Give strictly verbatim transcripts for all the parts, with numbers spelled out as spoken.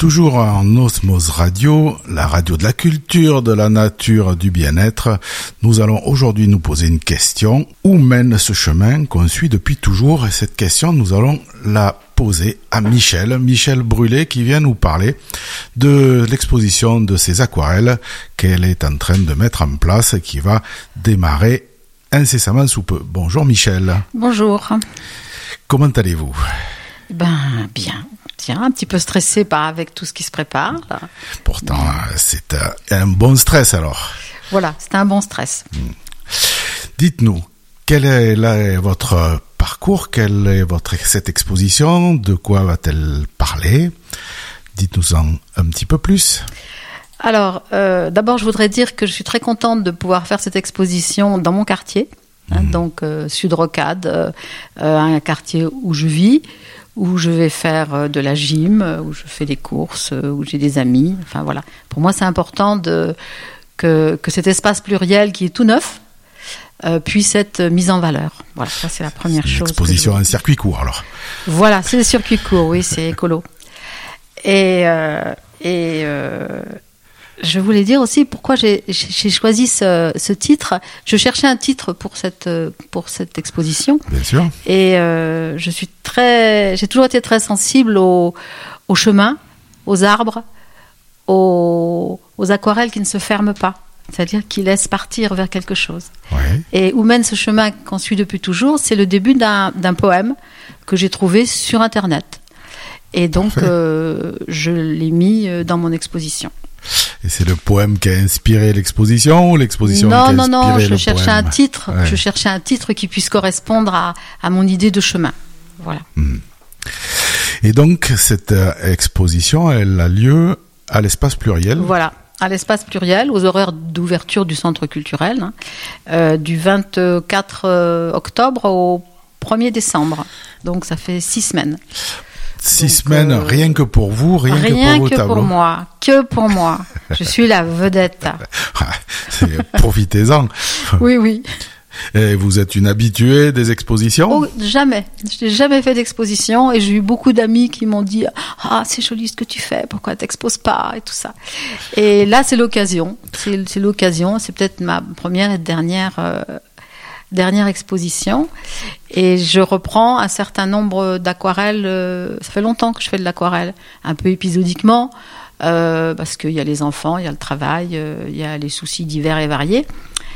Toujours en Osmose Radio, la radio de la culture, de la nature, du bien-être, nous allons aujourd'hui nous poser une question. Où mène ce chemin qu'on suit depuis toujours? Et cette question, nous allons la poser à Michel, Michel Brûlé, qui vient nous parler de l'exposition de ses aquarelles qu'elle est en train de mettre en place et qui va démarrer incessamment sous peu. Bonjour Michel. Bonjour. Comment allez-vous? Ben, bien. Tiens, un petit peu stressé par avec tout ce qui se prépare. Là. Pourtant, c'est un, un bon stress alors. Voilà, c'est un bon stress. Mmh. Dites-nous, quel est là, votre parcours? Quelle est votre, cette exposition? De quoi va-t-elle parler? Dites-nous-en un petit peu plus. Alors, euh, d'abord, je voudrais dire que je suis très contente de pouvoir faire cette exposition dans mon quartier. Hein, mmh. Donc, euh, Sud-Rocade, euh, un quartier où je vis, où je vais faire de la gym, où je fais des courses, où j'ai des amis. Enfin voilà. Pour moi, c'est important de, que, que cet espace pluriel qui est tout neuf euh, puisse être mis en valeur. Voilà, ça c'est la première c'est une chose. Exposition en circuit court alors. Voilà, c'est le circuit court, oui, c'est écolo. Et, euh, et euh, je voulais dire aussi pourquoi j'ai, j'ai choisi ce, ce titre. Je cherchais un titre pour cette, pour cette exposition. Bien sûr. Et euh, je suis très, j'ai toujours été très sensible au, au chemin, aux arbres, aux, aux aquarelles qui ne se ferment pas. C'est-à-dire qui laissent partir vers quelque chose. Ouais. Et où mène ce chemin qu'on suit depuis toujours? C'est le début d'un, d'un poème que j'ai trouvé sur Internet. Et donc, euh, je l'ai mis dans mon exposition. Et c'est le poème qui a inspiré l'exposition ou l'exposition non, qui a non, inspiré non, le je cherchais poème? un titre. Ouais. Je cherchais un titre qui puisse correspondre à, à mon idée de chemin. Voilà. Mmh. Et donc, cette euh, exposition, elle a lieu à l'espace pluriel. Voilà, à l'espace pluriel, aux horaires d'ouverture du centre culturel, hein, euh, du vingt-quatre octobre au premier décembre. Donc, ça fait six semaines. Six Donc, semaines, euh, rien que pour vous, rien, rien que pour vos que tableaux. pour moi, que pour moi. Je suis la vedette. Profitez-en. Oui, oui. Et vous êtes une habituée des expositions? Oh, jamais. Je n'ai jamais fait d'exposition et j'ai eu beaucoup d'amis qui m'ont dit « Ah, c'est joli ce que tu fais, pourquoi t'exposes pas ?» et tout ça. Et là, c'est l'occasion. C'est, c'est l'occasion. C'est peut-être ma première et dernière... Euh, dernière exposition et je reprends un certain nombre d'aquarelles. Euh, ça fait longtemps que je fais de l'aquarelle, un peu épisodiquement, euh, parce qu'il y a les enfants, il y a le travail, euh, il y a les soucis divers et variés.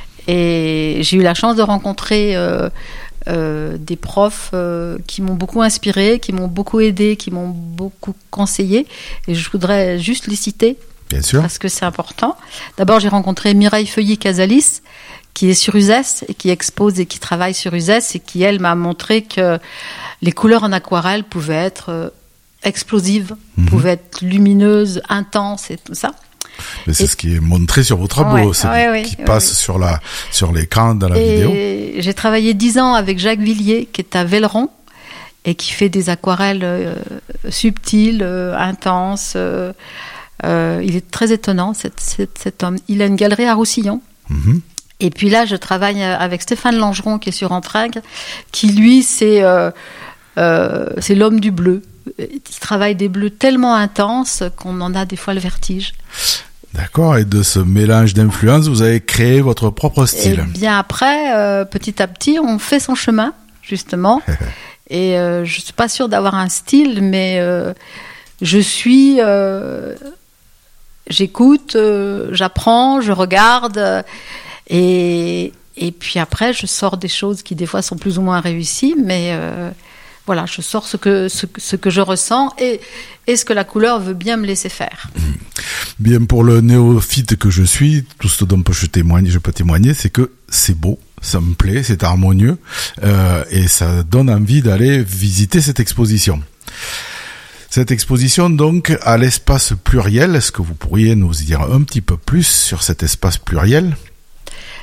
Et j'ai eu la chance de rencontrer euh, euh, des profs euh, qui m'ont beaucoup inspirée, qui m'ont beaucoup aidée, qui m'ont beaucoup conseillé. Et je voudrais juste les citer. Bien sûr. Parce que c'est important. D'abord, j'ai rencontré Mireille Feuilly-Casalis, qui est sur Uzès et qui expose et qui travaille sur Uzès et qui, elle, m'a montré que les couleurs en aquarelle pouvaient être euh, explosives, mmh. pouvaient être lumineuses, intenses et tout ça. Mais c'est et... ce qui est montré sur vos tableaux, ouais, c'est ouais, ouais, qui ouais, passe ouais. sur la sur l'écran dans la et vidéo. J'ai travaillé dix ans avec Jacques Villiers, qui est à Velleron et qui fait des aquarelles euh, subtiles, euh, intenses. Euh, euh, il est très étonnant, cet, cet, cet homme. Il a une galerie à Roussillon. Mmh. Et puis là, je travaille avec Stéphane Langeron, qui est sur Entraigues, qui, lui, c'est, euh, euh, c'est l'homme du bleu. Il travaille des bleus tellement intenses qu'on en a des fois le vertige. D'accord, et de ce mélange d'influences, vous avez créé votre propre style. Et bien après, euh, petit à petit, on fait son chemin, justement. Et euh, je ne suis pas sûre d'avoir un style, mais euh, je suis... Euh, j'écoute, euh, j'apprends, je regarde... Euh, Et, et puis après, je sors des choses qui, des fois, sont plus ou moins réussies, mais euh, voilà, je sors ce que, ce, ce que je ressens et, et ce que la couleur veut bien me laisser faire. Bien, pour le néophyte que je suis, tout ce dont je, témoigne, je peux témoigner, c'est que c'est beau, ça me plaît, c'est harmonieux, euh, et ça donne envie d'aller visiter cette exposition. Cette exposition, donc, à l'espace pluriel, est-ce que vous pourriez nous dire un petit peu plus sur cet espace pluriel ?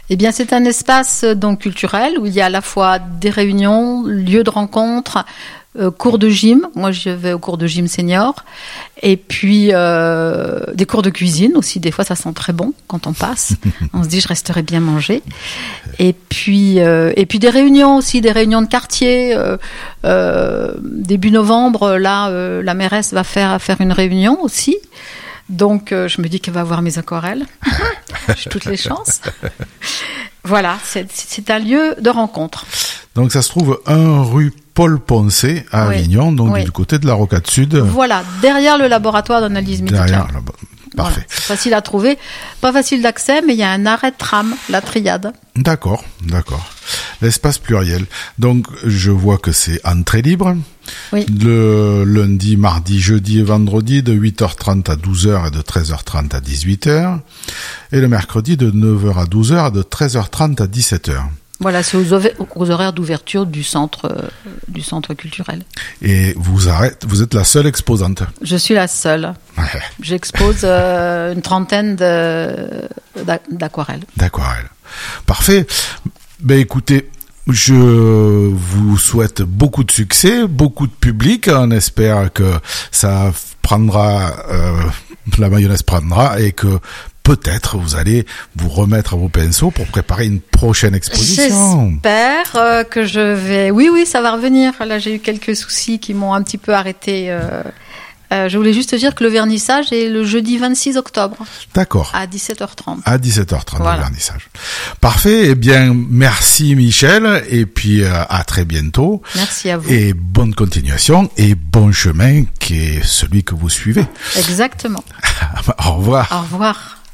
Eh bien, c'est un espace donc culturel où il y a à la fois des réunions, lieux de rencontre, euh, cours de gym. Moi, je vais au cours de gym senior. Et puis, euh, des cours de cuisine aussi. Des fois, ça sent très bon quand on passe. On se dit, je resterai bien manger. Et puis, euh, et puis des réunions aussi, des réunions de quartier. Euh, euh, début novembre, là, euh, la mairesse va faire, faire une réunion aussi. Donc, euh, je me dis qu'elle va voir mes aquarelles. J'ai toutes les chances. Voilà, c'est, c'est un lieu de rencontre. Donc, ça se trouve un rue Paul Poncet à Oui. Avignon, donc Oui. du côté de la Rocade Sud. Voilà, derrière le laboratoire d'analyse médicale. Derrière, là-bas. Parfait. Voilà, c'est facile à trouver, pas facile d'accès, mais il y a un arrêt de tram, la Triade. D'accord, d'accord. L'espace pluriel. Donc, je vois que c'est entrée libre. Oui. Le lundi, mardi, jeudi et vendredi de huit heures trente à douze heures et de treize heures trente à dix-huit heures. Et le mercredi de neuf heures à douze heures et de treize heures trente à dix-sept heures. Voilà, c'est aux, ov- aux horaires d'ouverture du centre, euh, du centre culturel. Et vous arrêtez, vous êtes la seule exposante. Je suis la seule. Ouais, J'expose euh, une trentaine de, d'a- d'aquarelles. d'aquarelle. Parfait. Ben écoutez, je vous souhaite beaucoup de succès, beaucoup de public. On espère que ça prendra, euh, la mayonnaise prendra et que peut-être vous allez vous remettre à vos pinceaux pour préparer une prochaine exposition. J'espère euh, que je vais... Oui, oui, ça va revenir. Là, j'ai eu quelques soucis qui m'ont un petit peu arrêté. Euh... Euh, je voulais juste te dire que le vernissage est le jeudi vingt-six octobre D'accord. à dix-sept heures trente. À dix-sept heures trente, Voilà. le vernissage. Parfait. Eh bien, merci Michel. Et puis, euh, à très bientôt. Merci à vous. Et bonne continuation et bon chemin qui est celui que vous suivez. Exactement. Au revoir. Au revoir.